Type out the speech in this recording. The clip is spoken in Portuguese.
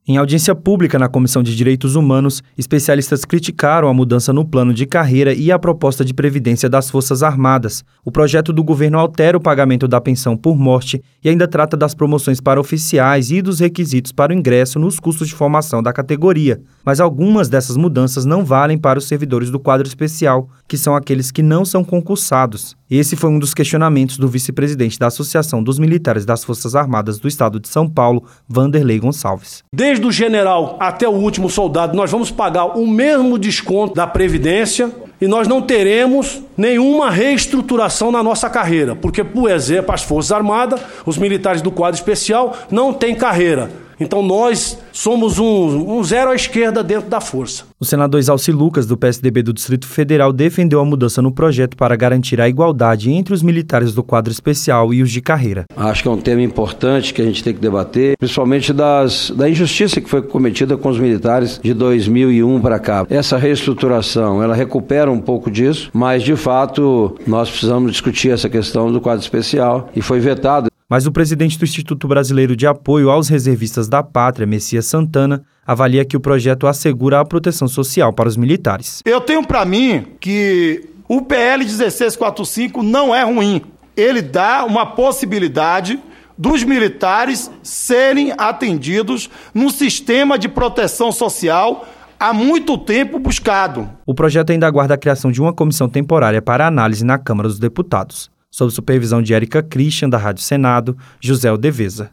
Em audiência pública na Comissão de Direitos Humanos, especialistas criticaram a mudança no plano de carreira e a proposta de previdência das Forças Armadas. O projeto do governo altera o pagamento da pensão por morte e ainda trata das promoções para oficiais e dos requisitos para o ingresso nos custos de formação da categoria. Mas algumas dessas mudanças não valem para os servidores do quadro especial, que são aqueles que não são concursados. Esse foi um dos questionamentos do vice-presidente da Associação dos Militares das Forças Armadas do Estado de São Paulo, Vanderlei Gonçalves. Desde o general até o último soldado, nós vamos pagar o mesmo desconto da Previdência e nós não teremos nenhuma reestruturação na nossa carreira, porque, por exemplo, as Forças Armadas, os militares do quadro especial, não têm carreira. Então nós somos um zero à esquerda dentro da força. O senador Exalci Lucas, do PSDB do Distrito Federal, defendeu a mudança no projeto para garantir a igualdade entre os militares do quadro especial e os de carreira. Acho que é um tema importante que a gente tem que debater, principalmente da injustiça que foi cometida com os militares de 2001 para cá. Essa reestruturação, ela recupera um pouco disso, mas de fato nós precisamos discutir essa questão do quadro especial e foi vetado. Mas o presidente do Instituto Brasileiro de Apoio aos Reservistas da Pátria, Messias Santana, avalia que o projeto assegura a proteção social para os militares. Eu tenho para mim que o PL 1645 não é ruim. Ele dá uma possibilidade dos militares serem atendidos num sistema de proteção social há muito tempo buscado. O projeto ainda aguarda a criação de uma comissão temporária para análise na Câmara dos Deputados. Sob supervisão de Érica Christian, da Rádio Senado, José Aldeveza.